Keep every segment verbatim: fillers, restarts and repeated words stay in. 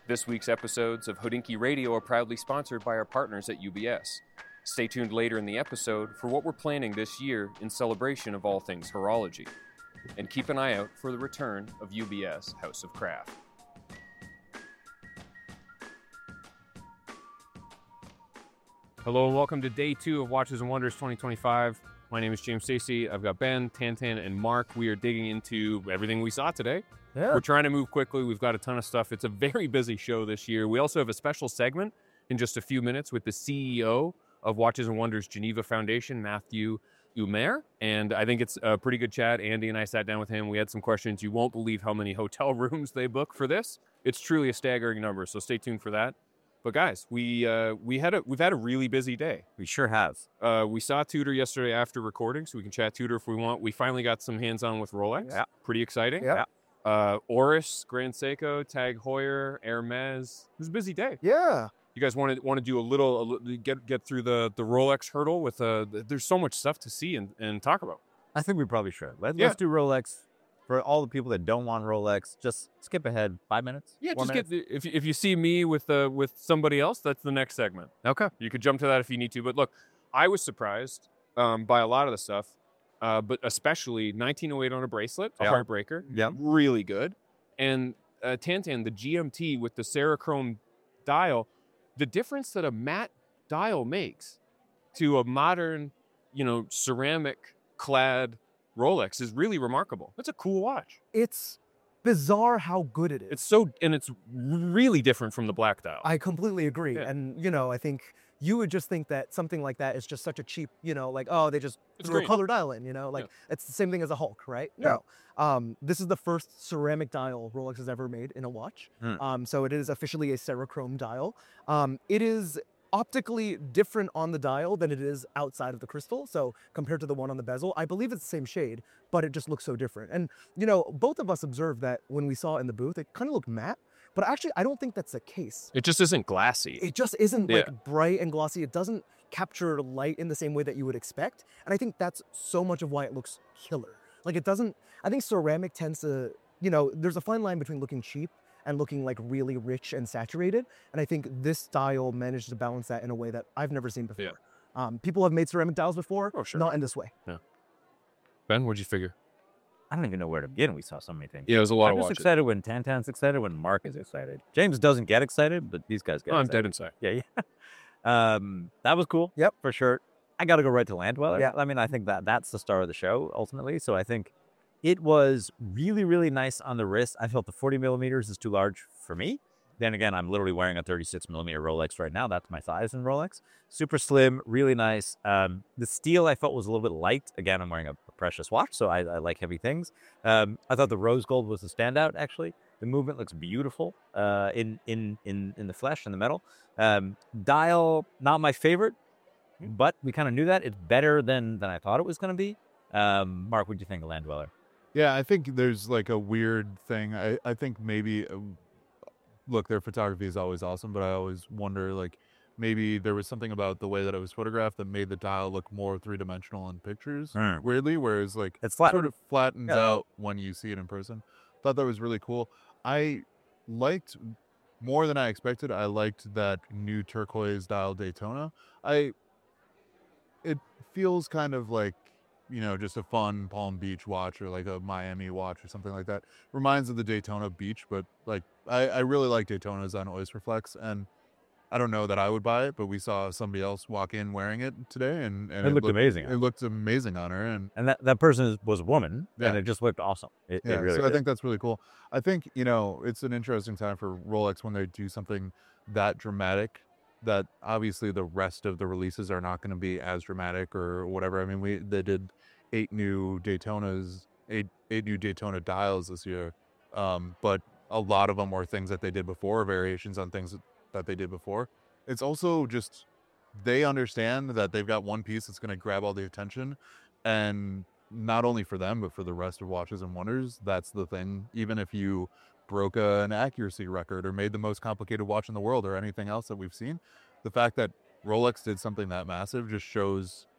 This week's episodes of Hodinkee Radio are proudly sponsored by our partners at U B S. Stay tuned later in the episode for what we're planning this year in celebration of all things horology. And keep an eye out for the return of U B S House of Craft. Hello and welcome to day two of Watches and Wonders twenty twenty-five. My name is James Stacey. I've got Ben, Tantan, and Mark. We are digging into everything we saw today. Yeah. We're trying to move quickly. We've got a ton of stuff. It's a very busy show this year. We also have a special segment in just a few minutes with the C E O of Watches and Wonders Geneva Foundation, Matthew Umer. And I think it's a pretty good chat. Andy and I sat down with him. We had some questions. You won't believe how many hotel rooms they book for this. It's truly a staggering number, so stay tuned for that. But guys, we uh, we had a we've had a really busy day. We sure have. Uh, we saw Tudor yesterday after recording, so we can chat Tudor if we want. We finally got some hands-on with Rolex. Yeah. Pretty exciting. Yeah. Uh, Oris, Grand Seiko, Tag Heuer, Hermes. It was a busy day. Yeah. You guys want to want to do a little, a little get get through the the Rolex hurdle with uh there's so much stuff to see and, and talk about. I think we probably should. Let, Yeah. Let's do Rolex. For all the people that don't want Rolex, just skip ahead five minutes. Yeah, Four just minutes? get the, if if you see me with uh with somebody else, that's the next segment. Okay. You could jump to that if you need to. But look, I was surprised um, by a lot of the stuff, uh, but especially nineteen oh eight on a bracelet, a Yeah. heartbreaker, Yeah. really good. And uh, Tantan, the G M T with the Cerachrome dial, the difference that a matte dial makes to a modern, you know, ceramic clad Rolex is really remarkable. It's a cool watch. It's bizarre how good it is. It's so, and it's really different from the black dial. I completely agree. Yeah. And, you know, I think you would just think that something like that is just such a cheap, you know, like, oh, they just It's threw a green. color dial in, you know, like it's the same thing as a Hulk, right? Yeah. No. Um, this is the first ceramic dial Rolex has ever made in a watch. Hmm. Um, so it is officially a Cerachrome dial. Um, it is optically different on the dial than it is outside of the crystal. So compared to the one on the bezel, I believe it's the same shade, but it just looks so different. And, you know, both of us observed that when we saw it in the booth, it kind of looked matte, but actually I don't think that's the case. It just isn't glassy. It just isn't Yeah. like bright and glossy. It doesn't capture light in the same way that you would expect. And I think that's so much of why it looks killer. Like it doesn't, I think ceramic tends to, you know, there's a fine line between looking cheap and looking like really rich and saturated. And I think this style managed to balance that in a way that I've never seen before. Yeah. Um, people have made ceramic dials before, Oh, sure. not in this way. Ben, what'd you figure? I don't even know where to begin. We saw so many things. Yeah, it was a lot I'm of just watches. excited when Tantan's excited, when Mark is excited. James doesn't get excited, but these guys get Oh, I'm excited. dead inside. Yeah, yeah. Um, that was cool. Yep. For sure. I got to go right to Landweller. Yeah. I mean, I think that that's the star of the show ultimately. So I think it was really, really nice on the wrist. I felt the forty millimeters is too large for me. Then again, I'm literally wearing a thirty-six millimeter Rolex right now. That's my size in Rolex. Super slim, really nice. Um, the steel I felt was a little bit light. Again, I'm wearing a, a precious watch, so I, I like heavy things. Um, I thought the rose gold was the standout, actually. The movement looks beautiful uh, in, in, in, in the flesh and the metal. Um, dial, not my favorite, but we kind of knew that. It's better than, than I thought it was going to be. Um, Mark, what do you think of Landweller? Yeah, I think there's like a weird thing. I, I think maybe, uh, look, their photography is always awesome, but I always wonder, like, maybe there was something about the way that it was photographed that made the dial look more three-dimensional in pictures, Hmm. weirdly, whereas, like, It's flat. sort of flattens Yeah. out when you see it in person. Thought that was really cool. I liked, more than I expected, I liked that new turquoise dial Daytona. I, it feels kind of like, you know, just a fun Palm Beach watch or like a Miami watch or something like that. Reminds of the Daytona Beach, but like I, I really like Daytonas on Oyster Flex, and I don't know that I would buy it, but we saw somebody else walk in wearing it today, and, and It looked amazing. It looked amazing on her, and And that, that person is, was a woman, and Yeah. it just looked awesome. It, yeah, it really so I did. think that's really cool. I think, you know, it's an interesting time for Rolex when they do something that dramatic, that obviously the rest of the releases are not going to be as dramatic or whatever. I mean, we they did eight new Daytonas, eight eight new Daytona dials this year, um, but a lot of them were things that they did before, variations on things that they did before. It's also just they understand that they've got one piece that's going to grab all the attention, and not only for them but for the rest of Watches and Wonders. That's the thing. Even if you broke a, an accuracy record or made the most complicated watch in the world or anything else that we've seen, the fact that Rolex did something that massive just shows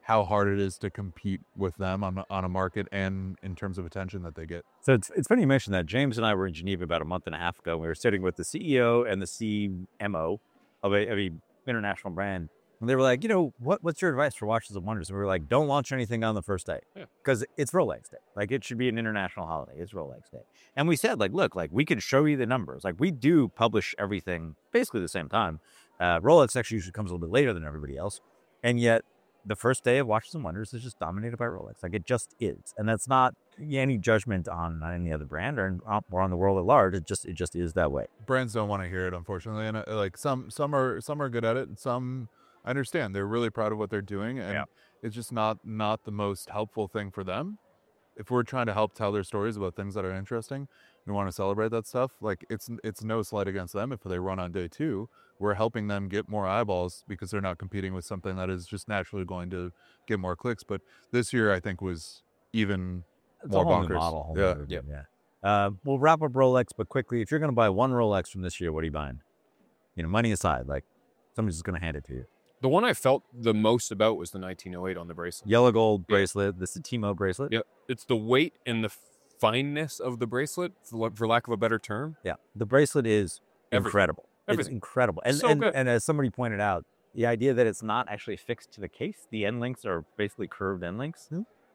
how hard it is to compete with them on a- on a market and in terms of attention that they get. So it's, it's funny you mentioned that. James and I were in Geneva about a month and a half ago. We were sitting with the C E O and the C M O of a, of a international brand. And they were like, you know, what what's your advice for Watches and Wonders? And we were like, don't launch anything on the first day. Yeah. Because it's Rolex Day. Like, it should be an international holiday. It's Rolex Day. And we said, like, look, like, we can show you the numbers. Like, we do publish everything basically the same time. Uh, Rolex actually usually comes a little bit later than everybody else. And yet, the first day of Watches and Wonders is just dominated by Rolex. Like, it just is. And that's not any judgment on, on any other brand or, or on the world at large. It just it just is that way. Brands don't want to hear it, unfortunately, and uh, like some some are some are good at it, and some I understand they're really proud of what they're doing, and Yeah. it's just not not the most helpful thing for them. If we're trying to help tell their stories about things that are interesting, we want to celebrate that stuff. Like, it's it's no slight against them if they run on day two. We're helping them get more eyeballs because they're not competing with something that is just naturally going to get more clicks. But this year, I think, was even It's more a whole new bonkers. model. whole Yeah. new- Yep. yeah. Uh, we'll wrap up Rolex, but quickly, if you're going to buy one Rolex from this year, what are you buying? You know, money aside, like, somebody's just going to hand it to you. The one I felt the most about was the nineteen oh eight on the bracelet. Yellow gold Yeah. bracelet, the Satimo bracelet. Yep. It's the weight and the fineness of the bracelet, for, la- for lack of a better term. Yeah, the bracelet is Everything. incredible. It's Everything. incredible. And, So and, good. and as somebody pointed out, the idea that it's not actually fixed to the case, the end links are basically curved end links.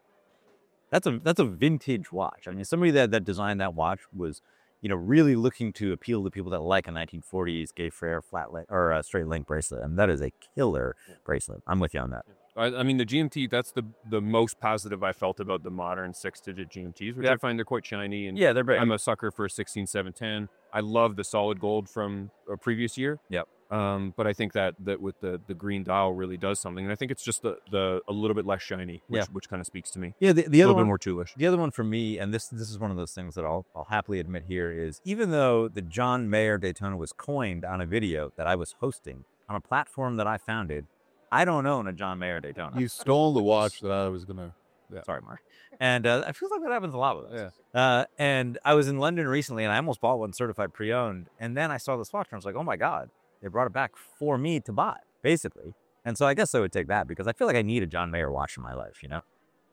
That's a that's a vintage watch. I mean, somebody that, that designed that watch was, you know, really looking to appeal to people that like a nineteen forties Gay Frere flat link or a straight link bracelet, and that is a killer bracelet. I'm with you on that. I, I mean, the G M T, that's the the most positive I felt about the modern six-digit G M Ts, which Yeah. I find they're quite shiny. And Yeah, they're very. I'm a sucker for a sixteen seven ten. I love the solid gold from a previous year. Yep. Um, but I think that that with the the green dial really does something, and I think it's just the the a little bit less shiny, which Yeah. which kind of speaks to me. Yeah, the, the A other little one, bit more toolish. The other one for me, and this this is one of those things that I'll I'll happily admit here, is even though the John Mayer Daytona was coined on a video that I was hosting on a platform that I founded, I don't own a John Mayer Daytona. You stole the watch that I was gonna. Sorry, Mark. And uh, I feel like that happens a lot with us. Uh, and I was in London recently, and I almost bought one certified pre-owned. And then I saw this watch, and I was like, oh my god, they brought it back for me to buy, basically. And so I guess I would take that because I feel like I need a John Mayer watch in my life, you know?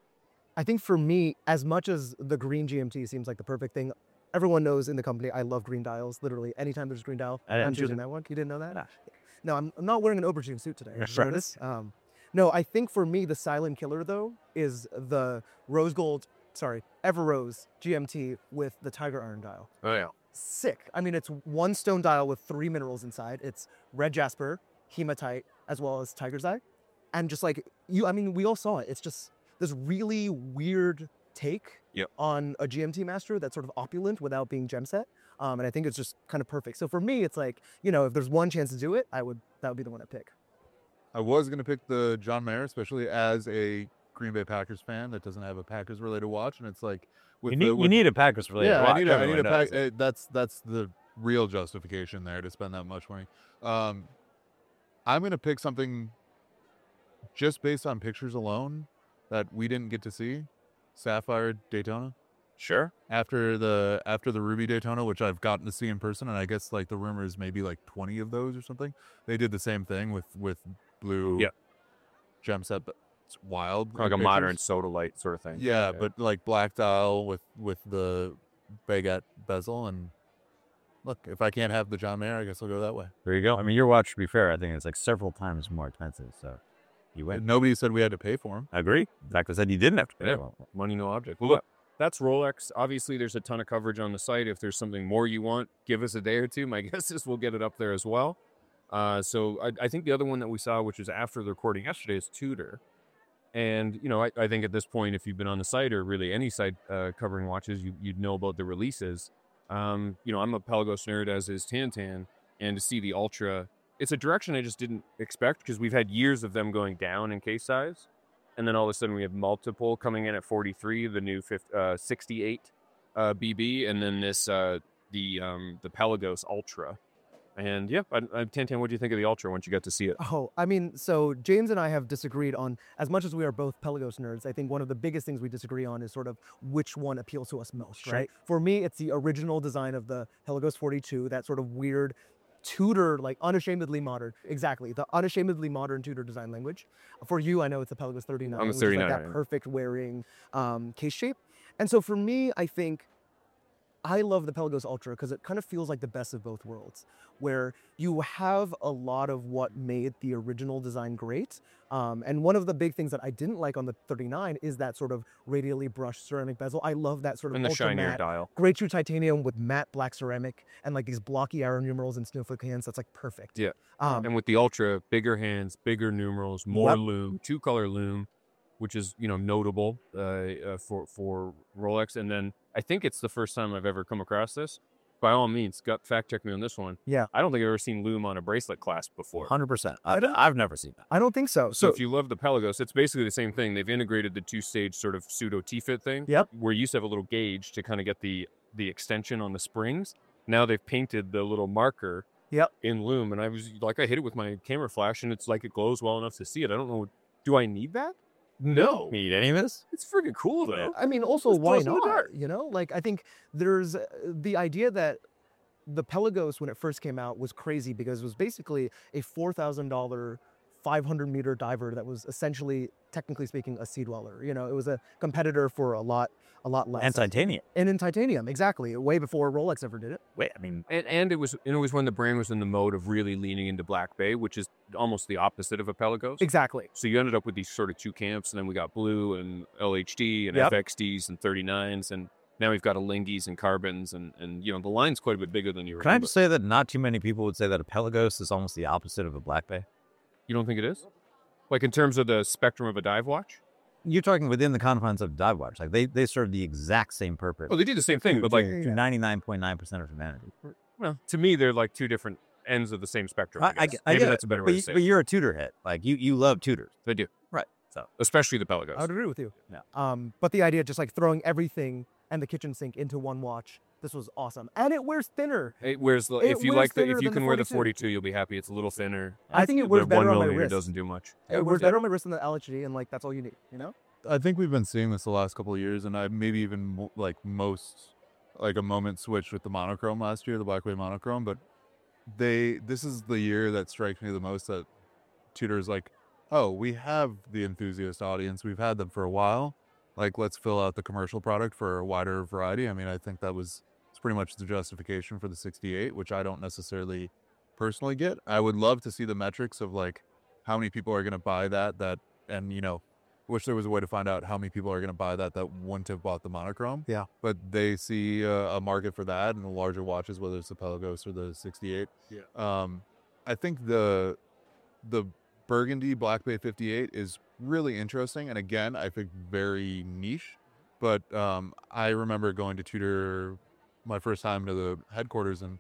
I think for me, as much as the green G M T seems like the perfect thing, everyone knows in the company I love green dials. Literally, anytime there's a green dial, I didn't I'm choose choosing it. that one. You didn't know that? Nah. No, I'm, I'm not wearing an aubergine suit today. Did you Right. notice? Um, no, I think for me, the silent killer, though, is the rose gold, sorry, Everose G M T with the Tiger Iron dial. Oh yeah. Sick. I mean, it's one stone dial with three minerals inside. It's red jasper, hematite, as well as tiger's eye. And just like you, I mean, we all saw it. It's just this really weird take Yep. on a G M T master that's sort of opulent without being gem set. Um, and I think it's just kind of perfect. So for me, it's like, you know, if there's one chance to do it, I would, that would be the one I pick. I was gonna pick the John Mayer, especially as a Green Bay Packers fan that doesn't have a Packers related watch, and it's like with You need, the, you with, need a Packers related yeah, watch. I need a, I need a Everyone pack. knows. uh, That's that's the real justification there to spend that much money. Um, I'm gonna pick something just based on pictures alone that we didn't get to see. Sapphire Daytona. Sure. After the after the Ruby Daytona, which I've gotten to see in person, and I guess like the rumor is maybe like twenty of those or something. They did the same thing with with blue Yep. gem set, but it's wild. Like in a modern pictures. soda light sort of thing. Yeah, but like black dial with with the baguette bezel, and look, if I can't have the John Mayer, I guess I'll go that way. There you go. I mean, your watch, to be fair, I think it's like several times more expensive. So you win. Nobody said we had to pay for them. I agree. In fact, I said you didn't have to pay. Yeah. Well, Money, no object. Well, look, that's Rolex. Obviously, there's a ton of coverage on the site. If there's something more you want, give us a day or two. My guess is we'll get it up there as well. Uh, so I, I think the other one that we saw, which was after the recording yesterday, is Tudor. And, you know, I, I think at this point, if you've been on the site or really any site uh, covering watches, you, you'd know about the releases. Um, you know, I'm a Pelagos nerd, as is Tantan. And to see the Ultra, it's a direction I just didn't expect because we've had years of them going down in case size. And then all of a sudden we have multiple coming in at forty-three, the new fifty, uh, sixty-eight uh, B B, and then this, uh, the um, the Pelagos Ultra. And yeah, I, I, Tantan, what do you think of the Ultra once you got to see it? Oh, I mean, so James and I have disagreed on, as much as we are both Pelagos nerds, I think one of the biggest things we disagree on is sort of which one appeals to us most, Sure. right? For me, it's the original design of the Pelagos forty-two, that sort of weird Tudor, like unashamedly modern. Exactly, the unashamedly modern Tudor design language. For you, I know it's the Pelagos thirty-nine, I'm a which is like thirty-nine, that yeah. perfect wearing um, case shape. And so for me, I think I love the Pelagos Ultra because it kind of feels like the best of both worlds, where you have a lot of what made the original design great. Um, and one of the big things that I didn't like on the thirty-nine is that sort of radially brushed ceramic bezel. I love that sort of And the ultra shinier matte, dial. great true titanium with matte black ceramic and like these blocky arrow numerals and snowflake hands. That's like perfect. Yeah. Um, And with the Ultra, bigger hands, bigger numerals, more Yep. loom, two color loom, which is, you know, notable uh, uh, for, for Rolex. And then I think it's the first time I've ever come across this. By all means, gut fact check me on this one. Yeah. I don't think I've ever seen loom on a bracelet clasp before. one hundred percent. I, I've never seen that. I don't think so. So, So, if you love the Pelagos, it's basically the same thing. They've integrated the two-stage sort of pseudo T-fit thing. Yep. Where you used to have a little gauge to kind of get the the extension on the springs. Now they've painted the little marker Yep. in loom, and I was like, I hit it with my camera flash, and it's like it glows well enough to see it. I don't know. Do I need that? No. Need any of this? It's freaking cool though. I mean, also, Just why glows in the not? dark. You know, like I think there's uh, the idea that the Pelagos, when it first came out, was crazy because it was basically a four thousand dollar, five hundred meter diver that was essentially, technically speaking, a sea dweller. You know, it was a competitor for a lot, a lot less. And titanium. And in titanium, exactly, way before Rolex ever did it. Wait, I mean, And, and it was and it was when the brand was in the mode of really leaning into Black Bay, which is almost the opposite of a Pelagos. Exactly. So you ended up with these sort of two camps, and then we got blue and L H D and Yep. F X Ds and thirty-nines, and now we've got Alingis and carbons, and, and you know the line's quite a bit bigger than you can I remember. just say that not too many people would say that a Pelagos is almost the opposite of a Black Bay? You don't think it is? Like in terms of the spectrum of a dive watch? You're talking within the confines of dive watch. Like they, they serve the exact same purpose. Oh, they do the same thing, but like, to ninety-nine point nine percent of humanity. well, to me, they're like two different ends of the same spectrum. I, I, I, guess. get- I Maybe get that's it, a better but, way you- to say but it. you're a Tudor head. Like you, you love Tudors. They do, Right. So especially the Pelagos. I would agree with you. Yeah. Um, but the idea of just like throwing everything and the kitchen sink into one watch, this was awesome. And it wears thinner. It wears the, It if you wears like the, thinner if you than can the wear the forty-two. forty-two, you'll be happy. It's a little thinner. I think it The wears one better on my millimeter wrist. doesn't do much. It wears better on my wrist than the L H D, and like that's all you need, you know? I think we've been seeing this the last couple of years, and I maybe even mo- like most like a moment switch with the monochrome last year, the Blackway monochrome. But they this is the year that strikes me the most that Tudor's like, oh, we have the enthusiast audience, we've had them for a while. Like, let's fill out the commercial product for a wider variety. I mean, I think that was it's pretty much the justification for the sixty-eight, which I don't necessarily personally get. I would love to see the metrics of like how many people are going to buy that that and you know wish there was a way to find out how many people are going to buy that that wouldn't have bought the monochrome. Yeah. But they see uh, a market for that and the larger watches, whether it's the Pelagos or the sixty-eight. Yeah. Um, I think the the Burgundy Black Bay fifty-eight is really interesting, and again, I think very niche. But um, I remember going to Tudor my first time to the headquarters, and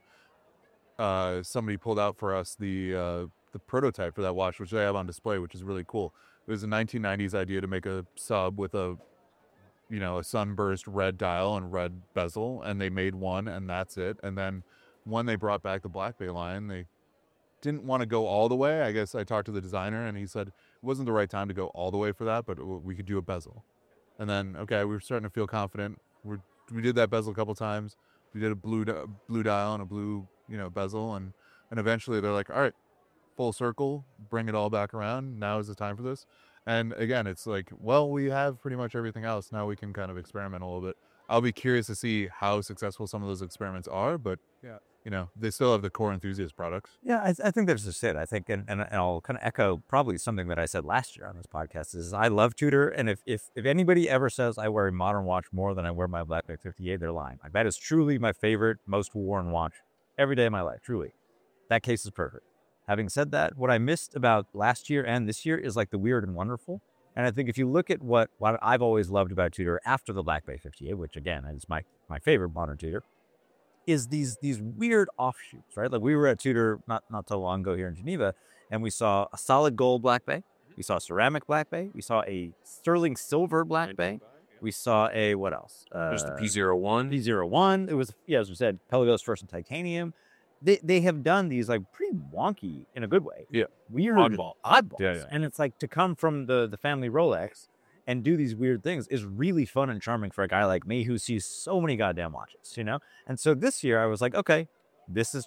uh, somebody pulled out for us the uh, the prototype for that watch, which they have on display, which is really cool. It was a nineteen nineties idea to make a sub with a, you know, a sunburst red dial and red bezel, and they made one, and that's it. And then when they brought back the Black Bay line, they didn't want to go all the way. I guess I talked to the designer, and he said it wasn't the right time to go all the way for that, but w- we could do a bezel. And then, okay, we were starting to feel confident. We we did that bezel a couple times. We did a blue di- blue dial and a blue, you know, bezel, and and eventually they're like, all right, full circle, bring it all back around. Now is the time for this. And again, it's like, well, we have pretty much everything else. Now we can kind of experiment a little bit. I'll be curious to see how successful some of those experiments are, but Yeah. you know, they still have the core enthusiast products. Yeah, I, I think that's just it. I think, and, and I'll kind of echo probably something that I said last year on this podcast is I love Tudor. And if, if, if anybody ever says I wear a modern watch more than I wear my Black Bay fifty-eight, they're lying. Like that is truly my favorite, most worn watch every day of my life. Truly. That case is perfect. Having said that, what I missed about last year and this year is like the weird and wonderful. And I think if you look at what, what I've always loved about Tudor after the Black Bay fifty-eight, which again is my, my favorite modern Tudor, is these these weird offshoots, right? Like we were at Tudor not, not so long ago here in Geneva, and we saw a solid gold Black Bay. We saw ceramic Black Bay. We saw a sterling silver Black Bay. We saw a, what else? Uh, There's the P zero one. P zero one. It was, yeah, as we said, Pelagos first in titanium. They they have done these like pretty wonky in a good way. Yeah. Weird Oddball. oddballs. Yeah, yeah. And it's like to come from the the family Rolex and do these weird things is really fun and charming for a guy like me who sees so many goddamn watches, you know? And so this year I was like, okay, this is just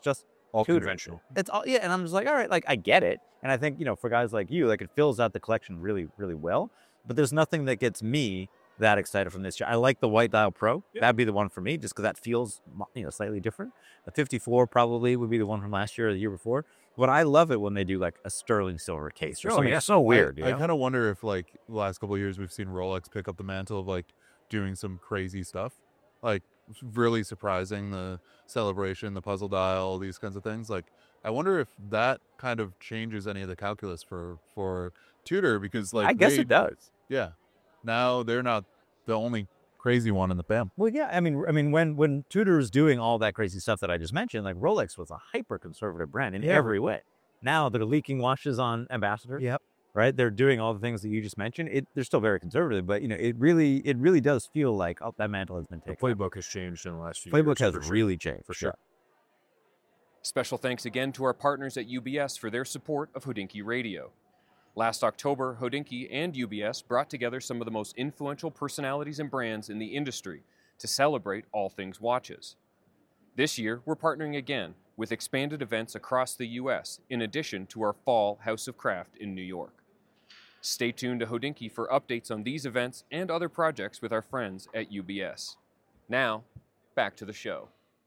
All Tudor. conventional. It's all, yeah, and I'm just like, all right, like I get it. And I think, you know, for guys like you, like it fills out the collection really, really well. But there's nothing that gets me that excited from this year. I like the White Dial Pro. Yeah. That'd be the one for me, just because that feels, you know, slightly different. The fifty-four probably would be the one from last year or the year before. But I love it when they do like a sterling silver case or Oh, something yeah. so weird. I, you I know? kind of wonder if like the last couple of years we've seen Rolex pick up the mantle of like doing some crazy stuff, like really surprising the celebration, the puzzle dial, these kinds of things. Like I wonder if that kind of changes any of the calculus for for Tudor, because like I guess they- it does. Yeah, now they're not the only crazy one in the fam. Well, yeah. I mean, I mean, when when Tudor is doing all that crazy stuff that I just mentioned, like Rolex was a hyper conservative brand in Yeah. every way. Now they're leaking watches on Ambassador, Yep. right? They're doing all the things that you just mentioned. It they're still very conservative, but you know, it really it really does feel like oh, that mantle has been The taken. playbook has changed in the last few Playbook years. has for sure. really changed For for sure. sure. Special thanks again to our partners at U B S for their support of Hodinkee Radio. Last October, Hodinkee and U B S brought together some of the most influential personalities and brands in the industry to celebrate all things watches. This year, we're partnering again with expanded events across the U S in addition to our fall House of Craft in New York. Stay tuned to Hodinkee for updates on these events and other projects with our friends at U B S. Now, back to the show.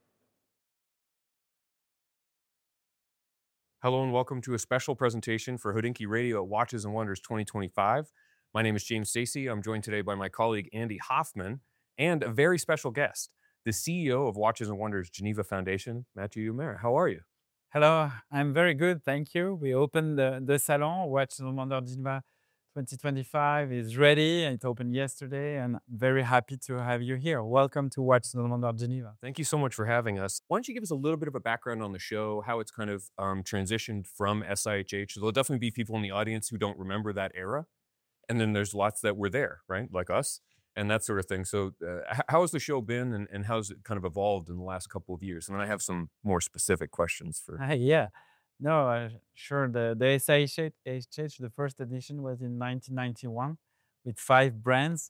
Hello and welcome to a special presentation for Hodinkee Radio at Watches and Wonders twenty twenty-five. My name is James Stacy. I'm joined today by my colleague Andy Hoffman and a very special guest, the C E O of Watches and Wonders Geneva Foundation, Mathieu Humer. How are you? Hello, I'm very good, thank you. We opened the, the salon, Watches and Wonders Geneva twenty twenty-five is ready. It opened yesterday, and very happy to have you here. Welcome to Watches and Wonders Geneva. Thank you so much for having us. Why don't you give us a little bit of a background on the show, how it's kind of um, transitioned from S I H H? There'll definitely be people in the audience who don't remember that era. And then there's lots that were there, right? Like us and that sort of thing. So uh, h- how has the show been and, and how's it kind of evolved in the last couple of years? And then I have some more specific questions for... Hi, yeah. No, uh, sure. The, the S I H H, the first edition was in nineteen ninety-one with five brands.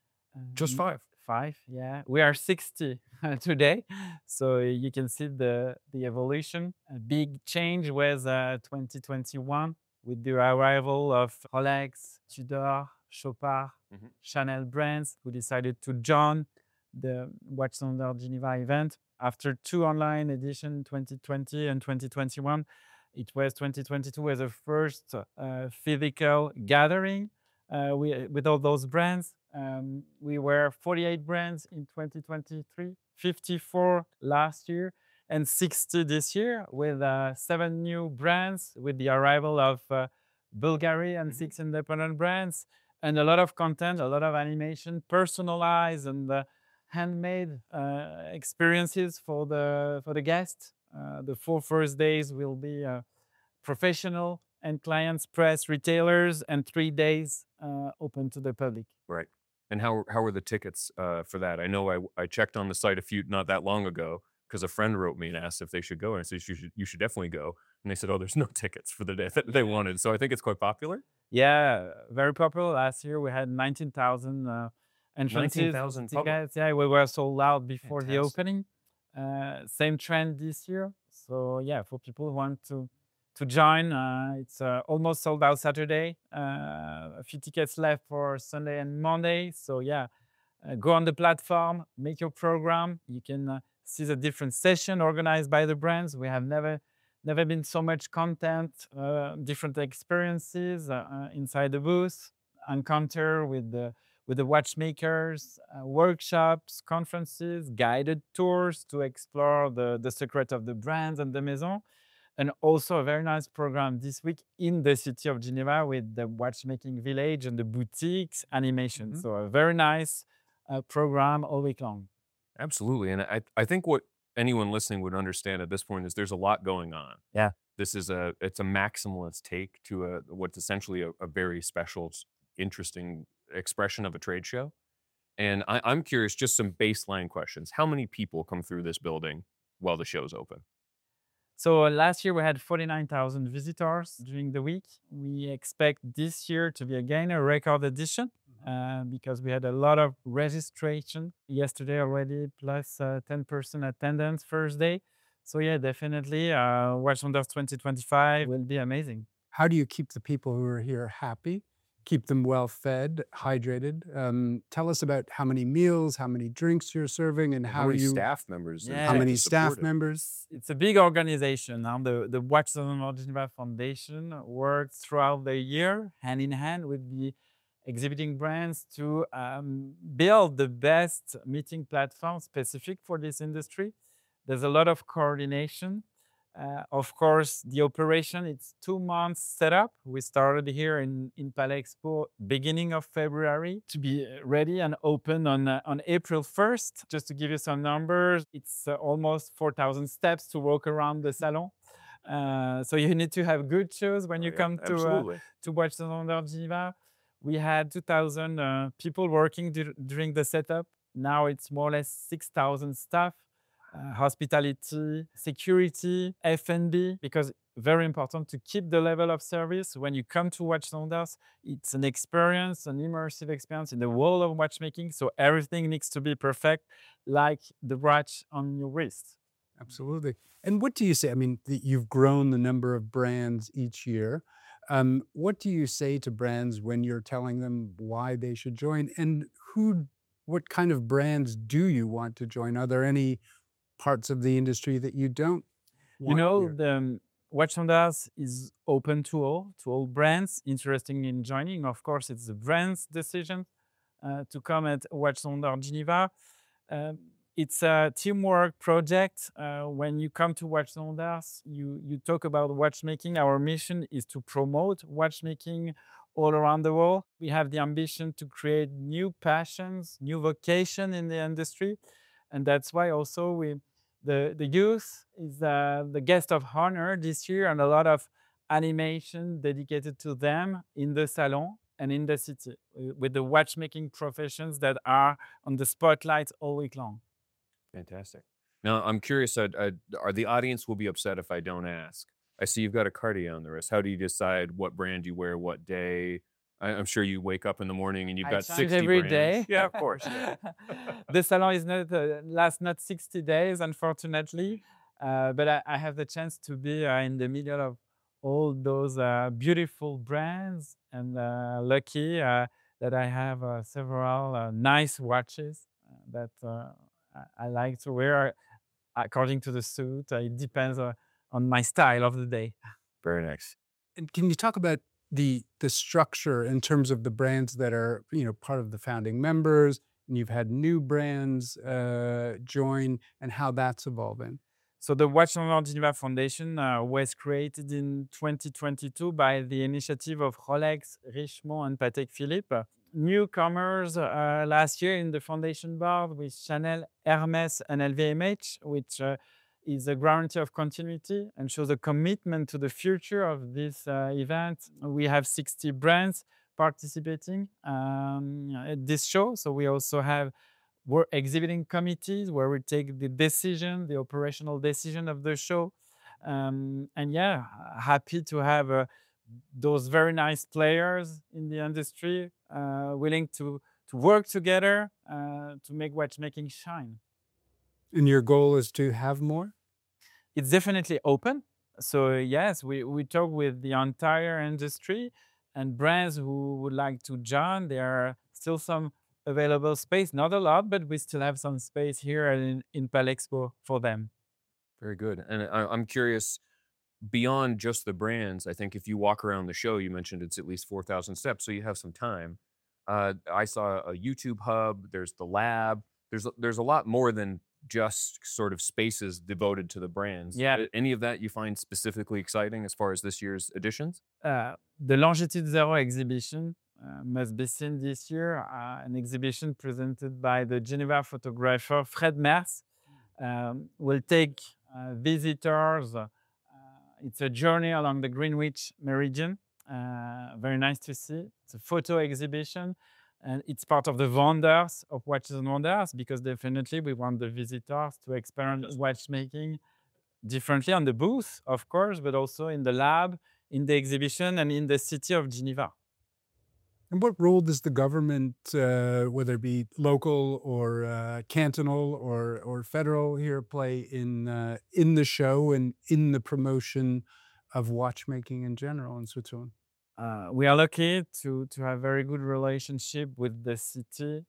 Just Um, five. Five, yeah. We are sixty today. So you can see the, the evolution. A big change was uh, twenty twenty-one with the arrival of Rolex, Tudor, Chopard, Mhm. Chanel brands who decided to join the Watches and Wonders Geneva event. After two online editions, twenty twenty and twenty twenty-one, it was twenty twenty-two as a first uh, physical gathering uh, we, with all those brands. Um, we were forty-eight brands in twenty twenty-three, fifty-four last year, and sixty this year, with uh, seven new brands, with the arrival of uh, Bulgari and Mhm. six independent brands, and a lot of content, a lot of animation, personalized and uh, handmade uh, experiences for the for the guests. Uh, the four first days will be uh, professional and clients, press, retailers, and three days uh, open to the public. Right. And how how were the tickets uh, for that? I know I, I checked on the site a few not that long ago because a friend wrote me and asked if they should go, and I said you should you should definitely go. And they said, oh, there's no tickets for the day that they wanted. So I think it's quite popular. Yeah, very popular. Last year we had nineteen thousand uh, entrances. nineteen thousand public. tickets. Yeah, we were sold out before the Fantastic. opening. Uh, same trend this year. So yeah, for people who want to to join, uh, it's uh, almost sold out Saturday. Uh, a few tickets left for Sunday and Monday. So yeah, uh, go on the platform, make your program. You can uh, see the different session organized by the brands. We have never never been so much content, uh, different experiences uh, uh, inside the booth, encounter with the with the watchmakers, uh, workshops, conferences, guided tours to explore the, the secret of the brands and the maison. And also a very nice program this week in the city of Geneva with the watchmaking village and the boutiques animation. Mhm. So a very nice uh, program all week long. Absolutely. And I, I think what anyone listening would understand at this point is there's a lot going on. Yeah. This is a, it's a maximalist take to a, what's essentially a, a very special, s- interesting expression of a trade show. And I, I'm curious, just some baseline questions. How many people come through this building while the show's open? So uh, last year we had forty-nine thousand visitors during the week. We expect this year to be again a record edition uh, because we had a lot of registration yesterday already, plus uh, ten percent attendance first day. So yeah, definitely, uh, Watch Wonders twenty twenty-five will be amazing. How do you keep the people who are here happy, keep them well fed, hydrated? Um, tell us about how many meals, how many drinks you're serving, and How how many you staff members? and Yeah. how to many support staff it? members. It's a big organization. Now, the, the Watch the Wonders Geneva Foundation works throughout the year, hand in hand with the exhibiting brands to um, build the best meeting platform specific for this industry. There's a lot of coordination. Uh, of course, the operation, it's two months setup. We started here in, in Palais Expo beginning of February to be ready and open on, uh, on April first. Just to give you some numbers, it's uh, almost four thousand steps to walk around the salon. Uh, so you need to have good shoes when Oh, you yeah, come to, uh, absolutely. to Watch the Wonders Geneva. We had two thousand uh, people working dur- during the setup. Now it's more or less six thousand staff. Uh, hospitality, security, F and B, because very important to keep the level of service. When you come to Watch the Wonders, it's an experience, an immersive experience in the world of watchmaking. So everything needs to be perfect, like the watch on your wrist. Absolutely. And what do you say? I mean, the, you've grown the number of brands each year. Um, what do you say to brands when you're telling them why they should join? And who, what kind of brands do you want to join? Are there any parts of the industry that you don't You want know, here? the um, Watch Wonders is open to all, to all brands interested in joining. Of course, it's the brand's decision uh, to come at Watch Wonders Geneva. Um, it's a teamwork project. Uh, when you come to Watch Wonders, you, you talk about watchmaking. Our mission is to promote watchmaking all around the world. We have the ambition to create new passions, new vocation in the industry. And that's why also we the, the youth is uh, the guest of honor this year, and a lot of animation dedicated to them in the salon and in the city uh, with the watchmaking professions that are on the spotlight all week long. Fantastic. Now, I'm curious, uh, uh, are the audience will be upset if I don't ask? I see you've got a Cartier on the wrist. How do you decide what brand you wear, what day? I, I'm sure you wake up in the morning and you've I got change sixty every brands. day. Yeah, of course. Yeah. The salon is not uh, lasts not sixty days, unfortunately, uh, but I, I have the chance to be uh, in the middle of all those uh, beautiful brands, and uh, lucky uh, that I have uh, several uh, nice watches uh, that uh, I, I like to wear according to the suit. Uh, it depends uh, on my style of the day. Very nice. And can you talk about the the structure in terms of the brands that are, you know, part of the founding members, and you've had new brands uh, join, and how that's evolving? So the Watch the Wonders Geneva Foundation uh, was created in twenty twenty-two by the initiative of Rolex, Richemont, and Patek Philippe. Uh, Newcomers uh, last year in the foundation board with Chanel, Hermes, and L V M H, which uh, is a guarantee of continuity and shows a commitment to the future of this uh, event. We have sixty brands participating um, at this show. So we also have we're exhibiting committees where we take the decision, the operational decision of the show. Um, and yeah, happy to have uh, those very nice players in the industry uh, willing to, to work together uh, to make watchmaking shine. And your goal is to have more? It's definitely open. So yes, we, we talk with the entire industry and brands who would like to join. There are still some available space, not a lot, but we still have some space here in, in Palais Expo for them. Very good. And I, I'm curious, beyond just the brands, I think if you walk around the show, you mentioned it's at least four thousand steps, so you have some time. Uh, I saw a YouTube hub, there's the lab, there's, there's a lot more than just sort of spaces devoted to the brands. Yeah. Uh, Any of that you find specifically exciting as far as this year's editions? Uh, the Longitude Zero exhibition uh, must be seen this year, uh, an exhibition presented by the Geneva photographer Fred Mers. Um, will take uh, visitors. Uh, it's a journey along the Greenwich Meridian. Uh, very nice to see. It's a photo exhibition, and it's part of the wonders of Watches and Wonders, because definitely we want the visitors to experience watchmaking differently on the booth, of course, but also in the lab, in the exhibition, and in the city of Geneva. And what role does the government, uh, whether it be local or uh, cantonal or or federal, here play in uh, in the show and in the promotion of watchmaking in general in Switzerland? Uh, we are lucky to to have very good relationship with the city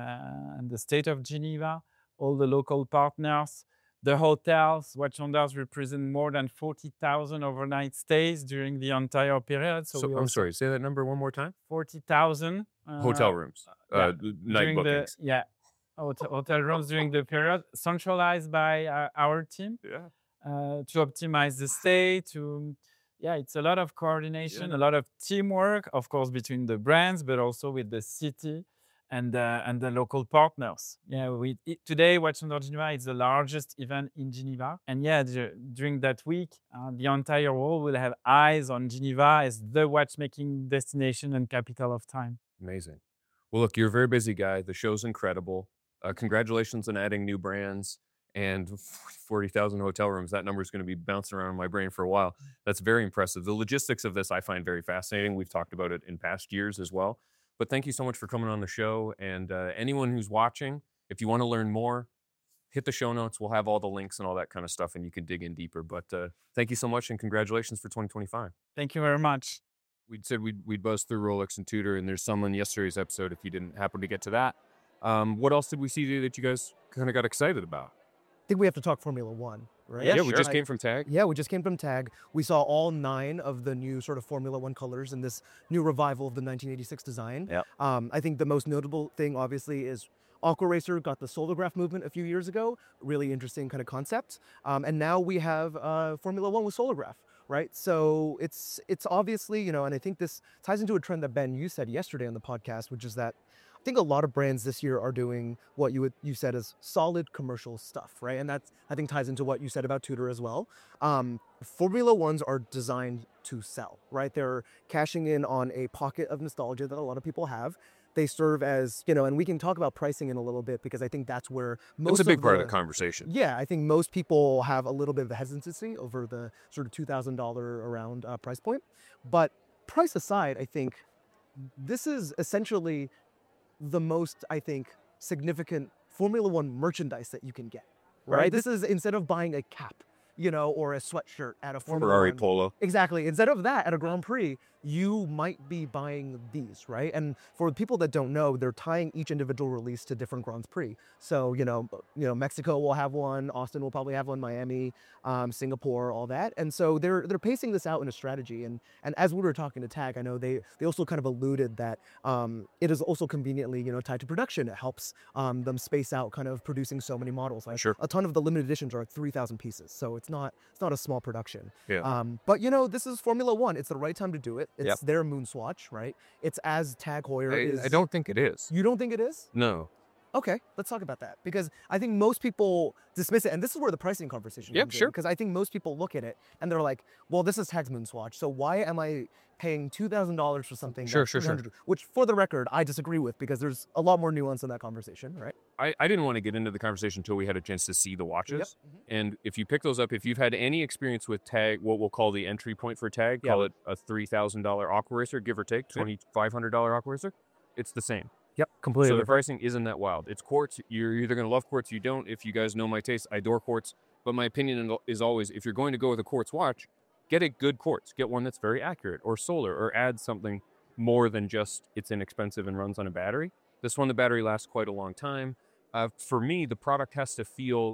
uh, and the state of Geneva, all the local partners, the hotels. Watch Wonders represent more than forty thousand overnight stays during the entire period. So, So, we I'm also sorry, say that number one more time. forty thousand uh, Hotel rooms, yeah, uh, night during bookings. the yeah hotel, hotel rooms during the period, centralized by uh, our team Yeah. uh, to optimize the stay. To yeah, it's a lot of coordination, Yeah. a lot of teamwork, of course, between the brands, but also with the city and uh, and the local partners. Yeah, we it, today Watch Wonders Geneva is the largest event in Geneva, and yeah, dur- during that week, uh, the entire world will have eyes on Geneva as the watchmaking destination and capital of time. Amazing. Well, look, you're a very busy guy. The show's incredible. Uh, congratulations on adding new brands and forty thousand hotel rooms. That number is going to be bouncing around in my brain for a while. That's very impressive. The logistics of this I find very fascinating. We've talked about it in past years as well. But thank you so much for coming on the show. And uh, anyone who's watching, if you want to learn more, hit the show notes. We'll have all the links and all that kind of stuff, and you can dig in deeper. But uh, thank you so much, and congratulations for twenty twenty-five. Thank you very much. We said we'd, we'd buzz through Rolex and Tudor, and there's some in yesterday's episode if you didn't happen to get to that. Um, what else did we see today that you guys kind of got excited about? I think we have to talk Formula One, right? Yeah, Yeah, we sure. just I- came from Tag. Yeah, we just came from Tag. We saw all nine of the new sort of Formula One colors in this new revival of the nineteen eighty-six design. Yep. Um, I think the most notable thing, obviously, is Aqua Racer got the Solargraph movement a few years ago. Really interesting kind of concept. Um, and now we have uh, Formula One with Solargraph, right? So it's it's obviously, you know, and I think this ties into a trend that Ben, you said yesterday on the podcast, which is that I think a lot of brands this year are doing what you would you said as solid commercial stuff, right? And that's I think ties into what you said about Tudor as well. Um, Formula Ones are designed to sell, right? They're cashing in on a pocket of nostalgia that a lot of people have. They serve as, you know, and we can talk about pricing in a little bit because I think that's where most That's a big of part the, of the conversation. Yeah, I think most people have a little bit of a hesitancy over the sort of two thousand dollars around uh, price point. But price aside, I think this is essentially the most, I think, significant Formula One merchandise that you can get, right? Right. This is instead of buying a cap, you know, or a sweatshirt at a Formula Ferrari One. Polo. Exactly. Instead of that at a Grand Prix, you might be buying these, right? And for people that don't know, they're tying each individual release to different Grand Prix. So, you know, you know, Mexico will have one, Austin will probably have one, Miami, um, Singapore, all that. And so they're they're pacing this out in a strategy. And and as we were talking to Tag, I know they they also kind of alluded that um, it is also conveniently, you know, tied to production. It helps um, them space out kind of producing so many models. Like Sure. a ton of the limited editions are three thousand pieces. So it's not it's not a small production. Yeah. Um, but you know, this is Formula One. It's the right time to do it. It's Yep. their moon swatch, right? It's as Tag Heuer I, is. I don't think it is. You don't think it is? No. Okay, let's talk about that because I think most people dismiss it, and this is where the pricing conversation Yep, comes in. sure. Because I think most people look at it and they're like, "Well, this is Tag's moon swatch, so why am I paying two thousand dollars for something?" Sure, that's sure, sure. three hundred? Which, for the record, I disagree with because there's a lot more nuance in that conversation, right? I, I didn't want to get into the conversation until we had a chance to see the watches. And if you pick those up, if you've had any experience with Tag, what we'll call the entry point for Tag, Yeah. call it a three thousand dollars Aqua Racer, give or take, twenty-five hundred dollars Aqua Racer, it's the same. Yep, completely. So the pricing isn't that wild. It's quartz. You're either going to love quartz, you don't. If you guys know my taste, I adore quartz. But my opinion is always, if you're going to go with a quartz watch, get a good quartz. Get one that's very accurate, or solar, or add something more than just it's inexpensive and runs on a battery. This one, the battery lasts quite a long time. Uh, for me, the product has to feel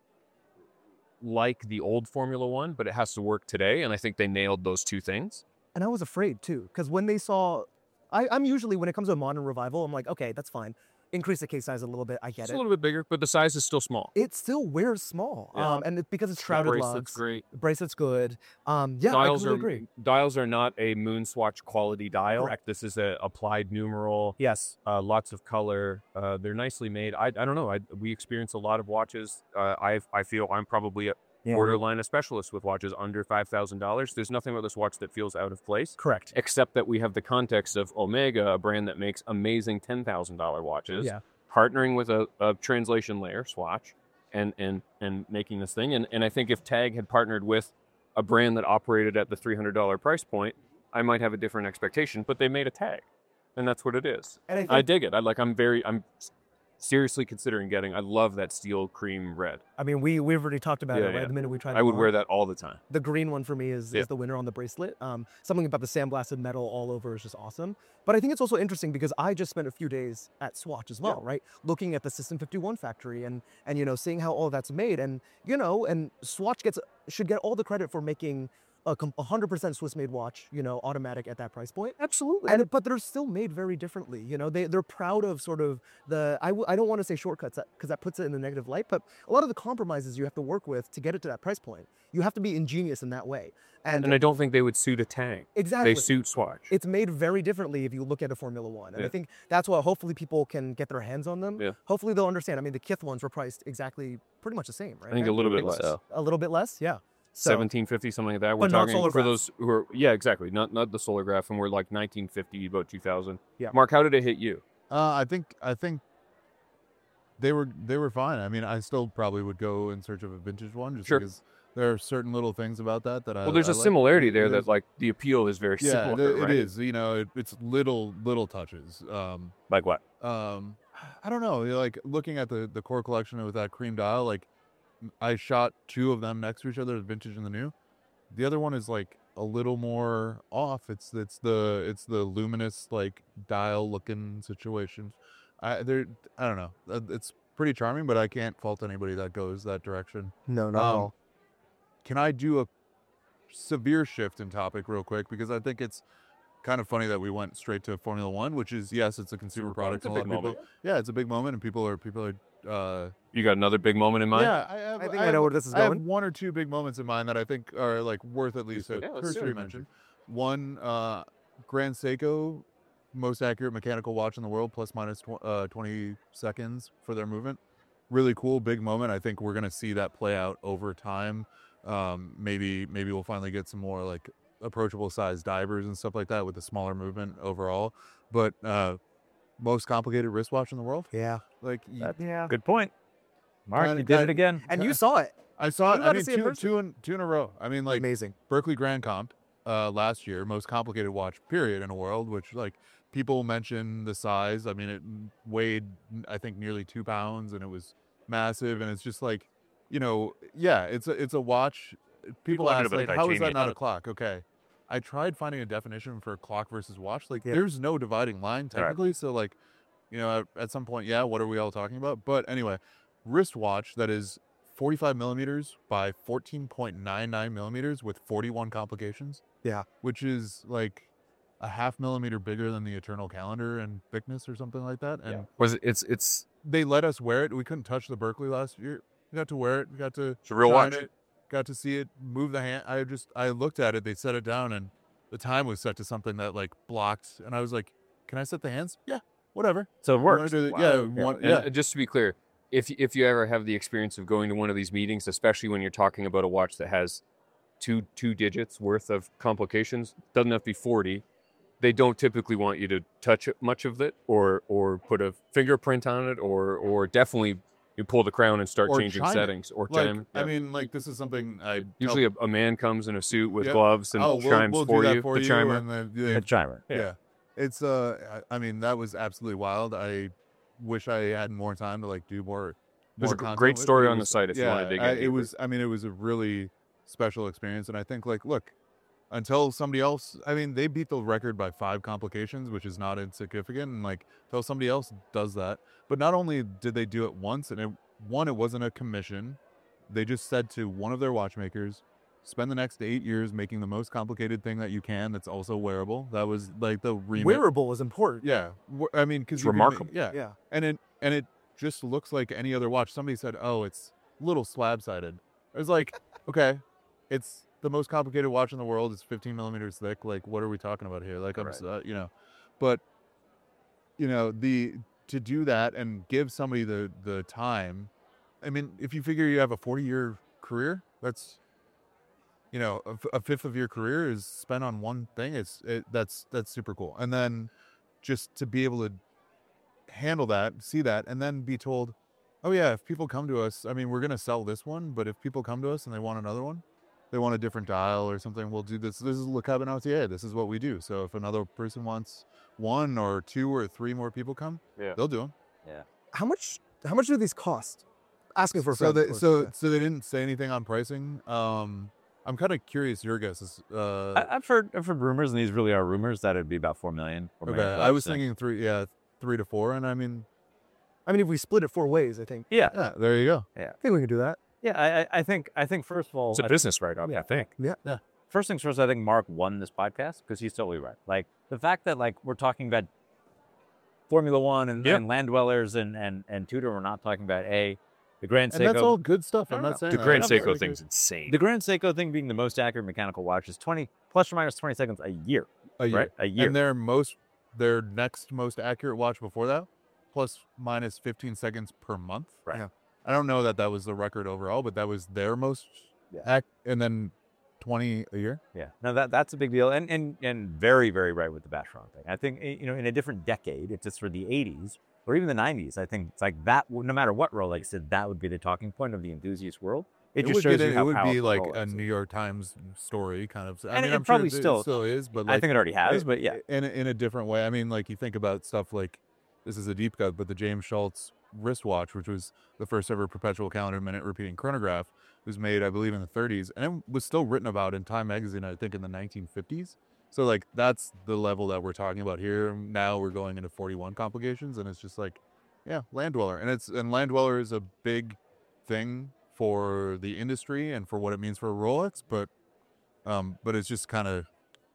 like the old Formula One, but it has to work today. And I think they nailed those two things. And I was afraid too, because when they saw, I, I'm usually, when it comes to a modern revival, I'm like, okay, that's fine. Increase the case size a little bit. I get It's it. a little bit bigger, but the size is still small. It still wears small. Yeah. Um, and it, because it's The shrouded bracelet's lugs, great. the bracelet's good. Um, yeah, I dials completely are agree. dials are not a moon swatch quality dial. Correct. This is a applied numeral. Yes. Uh, lots of color. Uh, they're nicely made. I, I don't know. I, we experience a lot of watches. Uh, I I feel I'm probably a Yeah. borderline a specialist with watches under five thousand dollars. There's nothing about this watch that feels out of place, Correct. except that we have the context of Omega, a brand that makes amazing ten thousand dollars watches, Yeah. partnering with a, a translation layer swatch, and and and making this thing. And and I think if Tag had partnered with a brand that operated at the three hundred dollars price point, I might have a different expectation. But they made a Tag, and that's what it is. And I think I dig it. I like. I'm very. I'm s- seriously considering getting. I love that steel cream red. I mean, we we've already talked about Yeah, it, right? yeah. The minute we tried I them would on. wear that all the time. The green one for me is, Yeah. is the winner on the bracelet. Um, something about the sandblasted metal all over is just awesome. But I think it's also interesting because I just spent a few days at Swatch as well, right? Looking at the System fifty-one factory and and you know seeing how all that's made, and you know, and Swatch gets should get all the credit for making a com- one hundred percent Swiss-made watch, you know, automatic at that price point. Absolutely. And but they're still made very differently. You know, they they're proud of sort of the I, w- I don't want to say shortcuts because that puts it in a negative light, but a lot of the compromises you have to work with to get it to that price point. You have to be ingenious in that way. And, And I don't think they would suit a Tang. exactly, They suit Swatch. it's made very differently if you look at a Formula One. And I Yeah. think that's why hopefully people can get their hands on them. Yeah. Hopefully they'll understand. I mean, the Kith ones were priced exactly pretty much the same, right? I think a Ben? little bit think less. so. a little bit less, yeah. So, seventeen fifty, something like that. We're But not talking solar for graphs. those who are, yeah, exactly. Not not the solar graph, and we're like nineteen fifty, about two thousand. Yeah. Mark, how did it hit you? Uh, I think I think they were they were fine. I mean, I still probably would go in search of a vintage one just Sure. because there are certain little things about that that I. Well, there's a a similarity there There's- that like the appeal is very yeah, similar, it- right? it is. You know, it, it's little little touches. Um, Like what? um, I don't know. Like looking at the the core collection with that cream dial, like I shot two of them next to each other, the vintage and the new. The other one is like a little more off. It's it's the it's the luminous like dial looking situation. I there I don't know. Uh, It's pretty charming, but I can't fault anybody that goes that direction. no, not at Um, all. Can I do a severe shift in topic real quick because I think it's kind of funny that we went straight to Formula One, which is yes, it's a consumer product. It's a and a lot big of people, moment. yeah, it's a big moment, and people are people are. Uh, You got another big moment in mind? yeah, I, have, I think I have- know where this is I have going. one or two big moments in mind that I think are like worth at least a Yeah, let's do cursory it. mention. One, uh, Grand Seiko, most accurate mechanical watch in the world, plus minus tw- uh, twenty seconds for their movement. Really cool, big moment. I think we're gonna see that play out over time. Um, maybe maybe we'll finally get some more like approachable sized divers and stuff like that with the smaller movement overall. But uh, most complicated wristwatch in the world. Yeah. Like y- That's Yeah. good point. Mark, Kinda- you did it kinda- again. And you saw it. I saw You it. got I to mean, see it in two, person. two in two in a row. I mean, like Amazing. Berkeley Grand Comp uh, last year, most complicated watch period in a world. Which like people mention the size. I mean, it weighed I think nearly two pounds, and it was massive. And it's just like, you know, yeah, it's a it's a watch. People, wanted a ask bit of like, how is that titanium. not a clock? Okay, I tried finding a definition for clock versus watch. Like, Yeah. there's no dividing line technically. So like, you know, at, at some point, yeah, what are we all talking about? But anyway, wristwatch that is forty-five millimeters by fourteen point nine nine millimeters with forty-one complications. Yeah. Which is like a half millimeter bigger than the Eternal Calendar in thickness or something like that. And Was it? It's it's they let us wear it. We couldn't touch the Berkeley last year. We got to wear it. We got to it's a real shine watch. it. Got to see it move the hand. I just I looked at it. They set it down, and the time was set to something that like blocked. And I was like, "Can I set the hands? Yeah, whatever. So it You wanna works. do the- Wow. Yeah, Yeah. one, And, yeah. uh, just to be clear, if if you ever have the experience of going to one of these meetings, especially when you're talking about a watch that has two two digits worth of complications, doesn't have to be forty. They don't typically want you to touch it- much of it, or or put a fingerprint on it, or or definitely you pull the crown and start Or changing chime it. settings, or Like, chime. I yeah. mean, like this is something I tell- Usually a, a man comes in a suit with Yeah. gloves and oh, we'll, chimes we'll for do that you, for the you, chimer. and then they- The chimer. yeah. Yeah. It's uh, I I mean, that was absolutely wild. I wish I had more time to like do more. There's more a gr- content great with it. story It on the was- site if you wanna yeah, dig in I- It deeper. was. I mean, it was a really special experience, and I think like, look, until somebody else, I mean, they beat the record by five complications, which is not insignificant, and like, until somebody else does that. But not only did they do it once, and it one, it wasn't a commission. They just said to one of their watchmakers, spend the next eight years making the most complicated thing that you can that's also wearable. That was like the remit. Wearable is important. Yeah, w- I mean, because It's remarkable. Yeah, Yeah. and it and it just looks like any other watch. Somebody said, "Oh, it's a little slab-sided." I was like, "Okay, it's the most complicated watch in the world. It's fifteen millimeters thick. Like, what are we talking about here? Like, I'm, Correct. s- uh, you know, but you know, the to do that and give somebody the the time. I mean, if you figure you have a forty-year career, that's you know, a, f- a fifth of your career is spent on one thing. It's it, that's that's super cool. And then just to be able to handle that, see that, and then be told, oh yeah, if people come to us, I mean, we're gonna sell this one, but if people come to us and they want another one, they want a different dial or something, we'll do this. This is Le Cabinotier. This is what we do. So if another person wants one or two or three more people come, Yeah. they'll do them. How much? How much do these cost? Asking for a So friend. of they, course, so yeah. so they didn't say anything on pricing. Um, I'm kind of curious your guesses. Uh, I, I've heard I've heard rumors, and these really are rumors, that it'd be about four million. four okay, million I was bucks, and- thinking three, yeah, three to four, and I mean, I mean, if we split it four ways, I think Yeah, yeah, there you go. I think we can do that. yeah. I, I- I think I think first of all, It's a I- business write-off, I think. first things first, I think Mark won this podcast because he's totally right. Like the fact that like we're talking about Formula One and, Yeah. and Land Dwellers and and and Tudor, we're not talking about a the Grand And Seiko. that's all good stuff. No, I'm no, not saying The that. Grand I'm Seiko very thing's good. insane. the Grand Seiko thing being the most accurate mechanical watch is twenty plus or minus twenty seconds a year, a year. right? A year. And their most, their next most accurate watch before that, plus minus fifteen seconds per month. Right. Yeah. I don't know that that was the record overall, but that was their most, ac- and then twenty a year. Yeah, no, that that's a big deal, and and and very very right with the Vacheron thing. I think eh, you know in a different decade, if it's for the eighties or even the nineties, I think it's like that. No matter what Rolex did, that would be the talking point of the enthusiast world. It, just would shows get you in- how it would be powerful like Rolex a is. New York Times story kind of. I And mean, it I'm probably sure still- it still is, but like, I think it already has, it- but yeah, in a, in a different way. I mean, like you think about stuff like this is a deep cut, but the James Schultz wristwatch, which was the first ever perpetual calendar minute repeating chronograph, was made, I believe, in the thirties, and it was still written about in Time magazine, I think, in the nineteen fifties. So like that's the level that we're talking about here. Now we're going into forty-one complications, and it's just like, yeah, Land Dweller, and it's and Land Dweller is a big thing for the industry and for what it means for Rolex, but um, but it's just kind of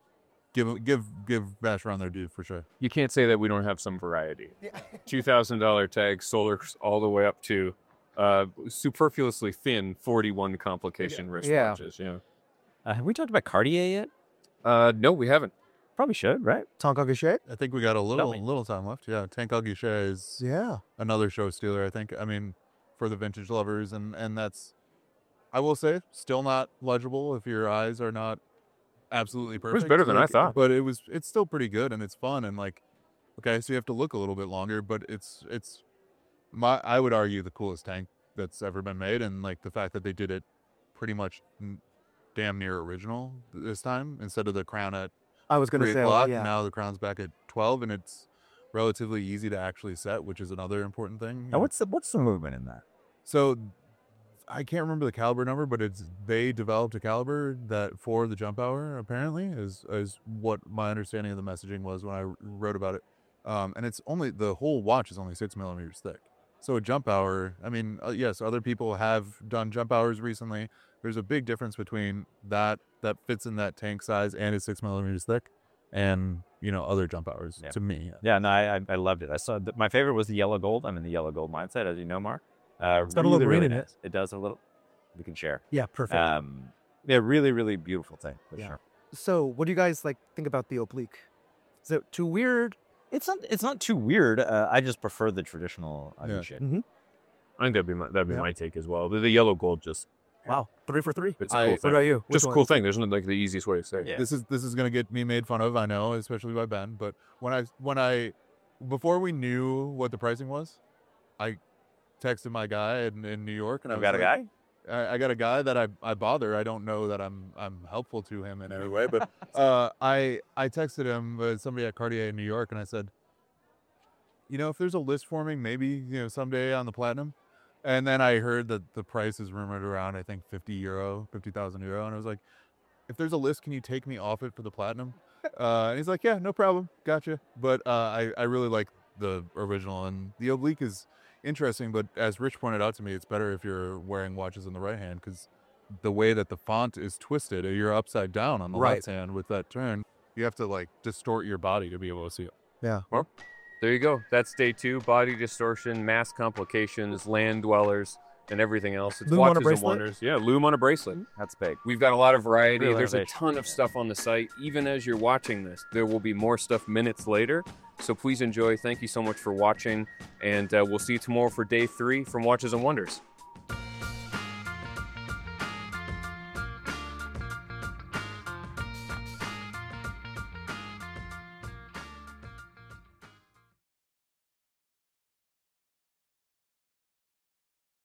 give give give Vacheron their due for sure. You can't say that we don't have some variety. two thousand dollars tag, Solars all the way up to uh, superfluously thin forty-one complication Yeah. wristwatches. Yeah. uh, have we talked about Cartier yet? Uh, no, we haven't. Probably should, right? Tonka Gachet? I think we got a little me. little time left. Yeah, Tank Guichet is Yeah. another show stealer. I think. I mean, for the vintage lovers, and and that's, I will say, still not legible if your eyes are not absolutely perfect. better than I Like, thought. but it was. It's still pretty good, and it's fun, and like, okay, so you have to look a little bit longer, but it's it's, my I would argue the coolest tank that's ever been made, and like the fact that they did it pretty much n- damn near original this time instead of the crown at I was gonna three say, o'clock. yeah. Now the crown's back at twelve, and it's relatively easy to actually set, which is another important thing. you Now, know. what's the what's the movement in that? So I can't remember the caliber number, but it's they developed a caliber that for the jump hour apparently is is what my understanding of the messaging was when I r- wrote about it. Um, and it's only the whole watch is only six millimeters thick. So a jump hour, I mean, uh, yes, other people have done jump hours recently. There's a big difference between that that fits in that tank size and is six millimeters thick, and you know other jump hours. Yeah. To me, Yeah, no, I I, I loved it. I saw the, my favorite was the yellow gold. I'm in the yellow gold mindset, as you know, Mark. Uh, It's got a little really, green really in it. nice. It does a little. We can share. Yeah, perfect. Um, yeah, really, really beautiful thing for Yeah. sure. So, what do you guys like think about the oblique? Is it too weird? It's not. It's not too weird. Uh, I just prefer the traditional ugly Yeah. shit. I think that'd be my, that'd be Yeah. my take as well. The, the yellow gold just Wow, three for three. it's a I- cool What thing. about you? Which Just a one? cool thing. There's no, like the easiest way to say it. Yeah. this is this is gonna get me made fun of, I know, especially by Ben. But when I when I before we knew what the pricing was, I texted my guy in, in New York, and I I've was got a like, guy. I, I got a guy that I, I bother. I don't know that I'm I'm helpful to him in any way, but uh, I I texted him uh, somebody at Cartier in New York, and I said, you know, if there's a list forming, maybe you know someday on the platinum. And then I heard that the price is rumored around I think fifty euro, fifty thousand euro, and I was like, if there's a list, can you take me off it for the platinum? Uh, and he's like, yeah, no problem, gotcha. But uh, I I really like the original, and the oblique is interesting, but as Rich pointed out to me, it's better if you're wearing watches in the right hand because the way that the font is twisted, you're upside down on the Right. left hand with that turn. You have to like distort your body to be able to see it. Yeah. There you go. That's day two. Body distortion, mass complications, land dwellers, and everything else. It's Loom on a watches and bracelet? wonders. Yeah, loom on a bracelet. That's big. We've got a lot of variety. Real There's a innovation. ton of stuff on the site. Even as you're watching this, there will be more stuff minutes later. So please enjoy. Thank you so much for watching. And uh, we'll see you tomorrow for day three from Watches and Wonders.